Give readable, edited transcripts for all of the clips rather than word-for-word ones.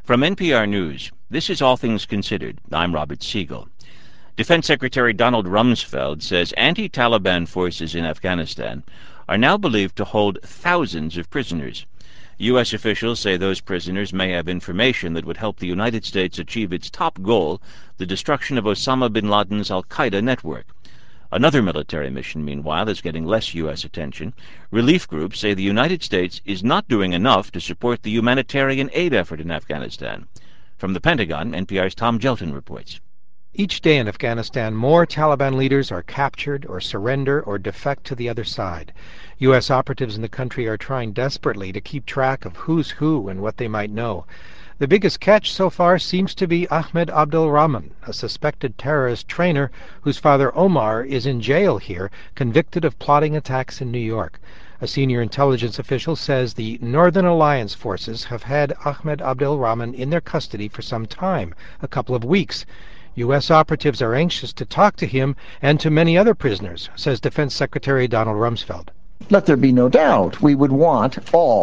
From NPR News, this is All Things Considered. I'm Robert Siegel. Defense Secretary Donald Rumsfeld says anti-Taliban forces in Afghanistan are now believed to hold thousands of prisoners. U.S. officials say those prisoners may have information that would help the United States achieve its top goal, the destruction of Osama bin Laden's al-Qaeda network. Another military mission, meanwhile, is getting less U.S. attention. Relief groups say the United States is not doing enough to support the humanitarian aid effort in Afghanistan. From the Pentagon, NPR's Tom Gelton reports. Each day in Afghanistan, more Taliban leaders are captured or surrender or defect to the other side. U.S. operatives in the country are trying desperately to keep track of who's who and what they might know. The biggest catch so far seems to be Ahmed Abdul Rahman, a suspected terrorist trainer whose father Omar is in jail here, convicted of plotting attacks in New York. A senior intelligence official says the Northern Alliance forces have had Ahmed Abdul Rahman in their custody for some time, a couple of weeks. U.S. operatives are anxious to talk to him and to many other prisoners, says Defense Secretary Donald Rumsfeld. Let there be no doubt, we would want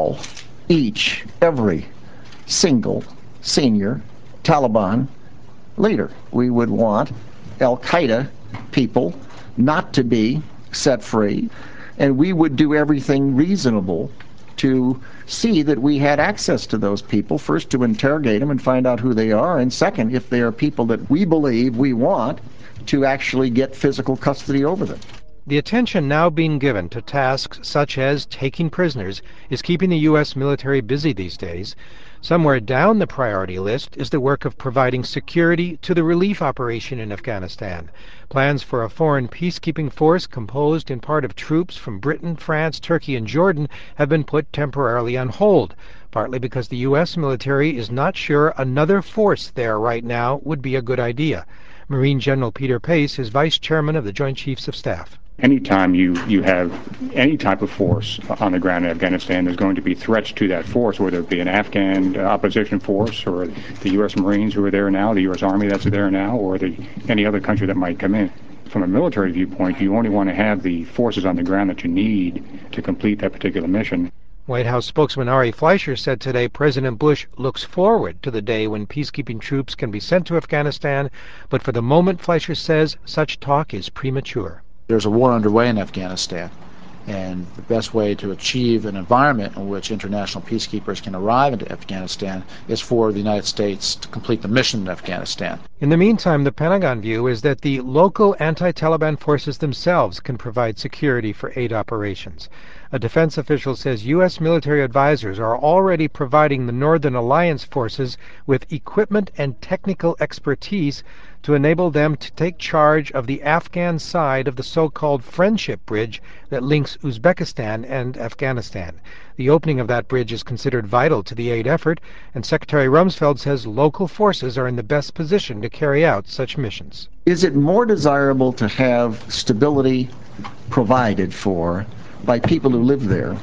every single senior Taliban leader. We would want al-Qaeda people not to be set free, and we would do everything reasonable to see that we had access to those people, first to interrogate them and find out who they are, and second, if they are people that we believe we want, to actually get physical custody over them. The attention now being given to tasks such as taking prisoners is keeping the U.S. military busy these days. Somewhere down the priority list is the work of providing security to the relief operation in Afghanistan. Plans for a foreign peacekeeping force composed in part of troops from Britain, France, Turkey, and Jordan have been put temporarily on hold, partly because the U.S. military is not sure another force there right now would be a good idea. Marine General Peter Pace is Vice Chairman of the Joint Chiefs of Staff. Anytime you have any type of force on the ground in Afghanistan, there's going to be threats to that force, whether it be an Afghan opposition force or the U.S. Marines who are there now, the U.S. Army that's there now, or any other country that might come in. From a military viewpoint, you only want to have the forces on the ground that you need to complete that particular mission. White House spokesman Ari Fleischer said today President Bush looks forward to the day when peacekeeping troops can be sent to Afghanistan, but for the moment, Fleischer says, such talk is premature. There's a war underway in Afghanistan, and the best way to achieve an environment in which international peacekeepers can arrive into Afghanistan is for the United States to complete the mission in Afghanistan. In the meantime, the Pentagon view is that the local anti-Taliban forces themselves can provide security for aid operations. A defense official says U.S. military advisors are already providing the Northern Alliance forces with equipment and technical expertise to enable them to take charge of the Afghan side of the so-called Friendship Bridge that links Uzbekistan and Afghanistan. The opening of that bridge is considered vital to the aid effort, and Secretary Rumsfeld says local forces are in the best position to carry out such missions. Is it more desirable to have stability provided for by people who live there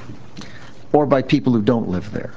or by people who don't live there?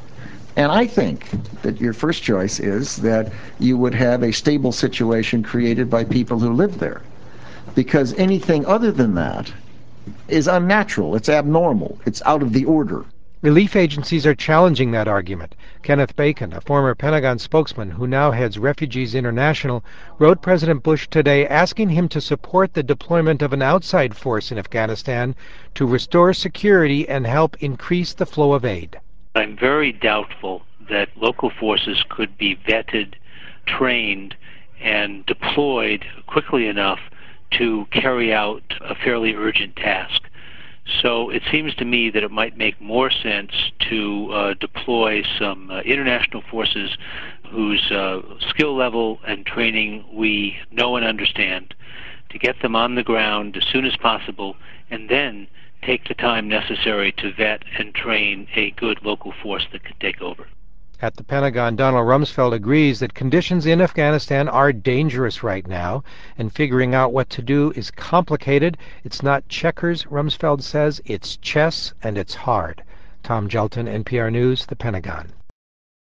And I think that your first choice is that you would have a stable situation created by people who live there, because anything other than that is unnatural, it's abnormal, it's out of the order. Relief agencies are challenging that argument. Kenneth Bacon, a former Pentagon spokesman who now heads Refugees International, wrote President Bush today asking him to support the deployment of an outside force in Afghanistan to restore security and help increase the flow of aid. I'm very doubtful that local forces could be vetted, trained, and deployed quickly enough to carry out a fairly urgent task. So it seems to me that it might make more sense to deploy some international forces whose skill level and training we know and understand, to get them on the ground as soon as possible, and then take the time necessary to vet and train a good local force that could take over. At the Pentagon, Donald Rumsfeld agrees that conditions in Afghanistan are dangerous right now, and figuring out what to do is complicated. It's not checkers, Rumsfeld says, it's chess, and it's hard. Tom Gelton, NPR News, the Pentagon.